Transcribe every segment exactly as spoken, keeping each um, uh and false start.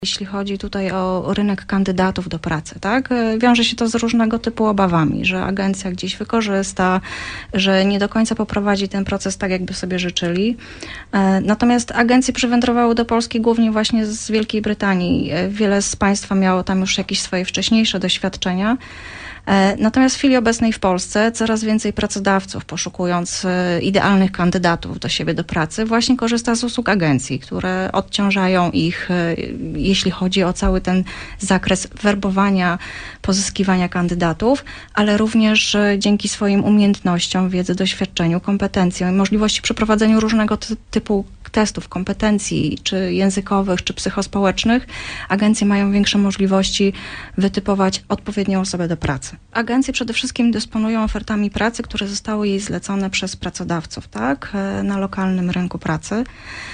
Jeśli chodzi tutaj o rynek kandydatów do pracy, tak? Wiąże się to z różnego typu obawami, że agencja gdzieś wykorzysta, że nie do końca poprowadzi ten proces tak, jakby sobie życzyli. Natomiast agencje przywędrowały do Polski głównie właśnie z Wielkiej Brytanii. Wiele z Państwa miało tam już jakieś swoje wcześniejsze doświadczenia. Natomiast w chwili obecnej w Polsce coraz więcej pracodawców, poszukując idealnych kandydatów do siebie do pracy, właśnie korzysta z usług agencji, które odciążają ich, jeśli chodzi o cały ten zakres werbowania, pozyskiwania kandydatów, ale również dzięki swoim umiejętnościom, wiedzy, doświadczeniu, kompetencjom i możliwości przeprowadzenia różnego typu testów, kompetencji, czy językowych, czy psychospołecznych, agencje mają większe możliwości wytypować odpowiednią osobę do pracy. Agencje przede wszystkim dysponują ofertami pracy, które zostały jej zlecone przez pracodawców, tak, na lokalnym rynku pracy.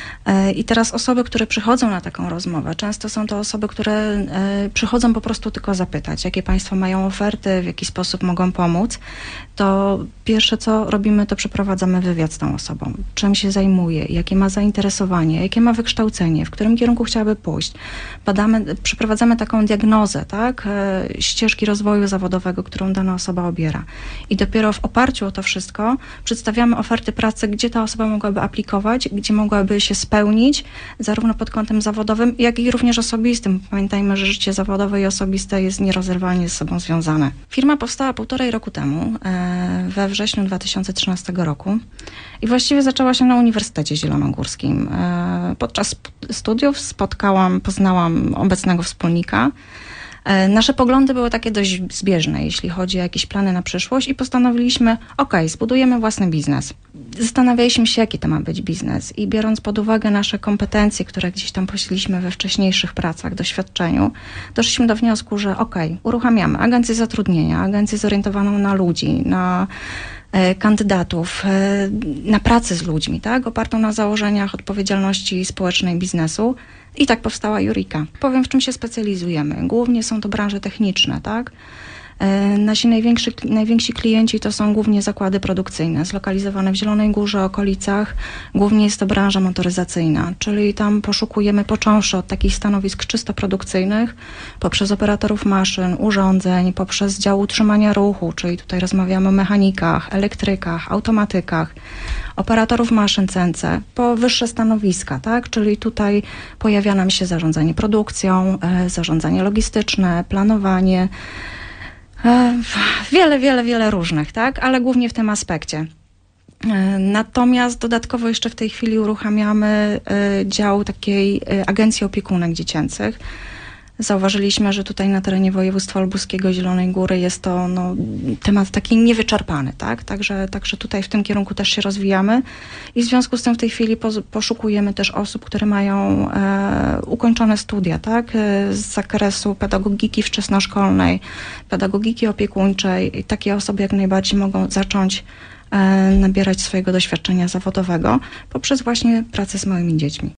I teraz osoby, które przychodzą na taką rozmowę, często są to osoby, które przychodzą po prostu tylko zapytać, jakie Państwo mają oferty, w jaki sposób mogą pomóc. To pierwsze, co robimy, to przeprowadzamy wywiad z tą osobą. Czym się zajmuje, jakie ma zainteresowanie, jakie ma wykształcenie, w którym kierunku chciałaby pójść. Badamy, przeprowadzamy taką diagnozę, tak, ścieżki rozwoju zawodowego, którą dana osoba obiera. I dopiero w oparciu o to wszystko przedstawiamy oferty pracy, gdzie ta osoba mogłaby aplikować, gdzie mogłaby się spełnić, zarówno pod kątem zawodowym, jak i również osobistym. Pamiętajmy, że życie zawodowe i osobiste jest nierozerwalnie ze sobą związane. Firma powstała półtorej roku temu, we wrześniu dwa tysiące trzynastego roku i właściwie zaczęła się na Uniwersytecie Zielonogórskim. Podczas studiów spotkałam, poznałam obecnego wspólnika. Nasze poglądy były takie dość zbieżne, jeśli chodzi o jakieś plany na przyszłość i postanowiliśmy, ok, zbudujemy własny biznes. Zastanawialiśmy się, jaki to ma być biznes i biorąc pod uwagę nasze kompetencje, które gdzieś tam posiedliśmy we wcześniejszych pracach, doświadczeniu, doszliśmy do wniosku, że ok, uruchamiamy agencję zatrudnienia, agencję zorientowaną na ludzi, na kandydatów, na pracę z ludźmi, tak, opartą na założeniach odpowiedzialności społecznej biznesu. I tak powstała Eureka. Powiem, w czym się specjalizujemy. Głównie są to branże techniczne, tak? Nasi najwięksi, najwięksi klienci to są głównie zakłady produkcyjne, zlokalizowane w Zielonej Górze, okolicach. Głównie jest to branża motoryzacyjna, czyli tam poszukujemy, począwszy od takich stanowisk czysto produkcyjnych, poprzez operatorów maszyn, urządzeń, poprzez dział utrzymania ruchu, czyli tutaj rozmawiamy o mechanikach, elektrykach, automatykach, operatorów maszyn C N C, po wyższe stanowiska, tak? Czyli tutaj pojawia nam się zarządzanie produkcją, zarządzanie logistyczne, planowanie, wiele, wiele, wiele różnych, tak? Ale głównie w tym aspekcie. Natomiast dodatkowo jeszcze w tej chwili uruchamiamy dział takiej agencji opiekunek dziecięcych. Zauważyliśmy, że tutaj na terenie województwa lubuskiego, Zielonej Góry jest to no, temat taki niewyczerpany, tak? Także, także tutaj w tym kierunku też się rozwijamy i w związku z tym w tej chwili poszukujemy też osób, które mają e, ukończone studia, tak? Z zakresu pedagogiki wczesnoszkolnej, pedagogiki opiekuńczej i takie osoby jak najbardziej mogą zacząć e, nabierać swojego doświadczenia zawodowego poprzez właśnie pracę z małymi dziećmi.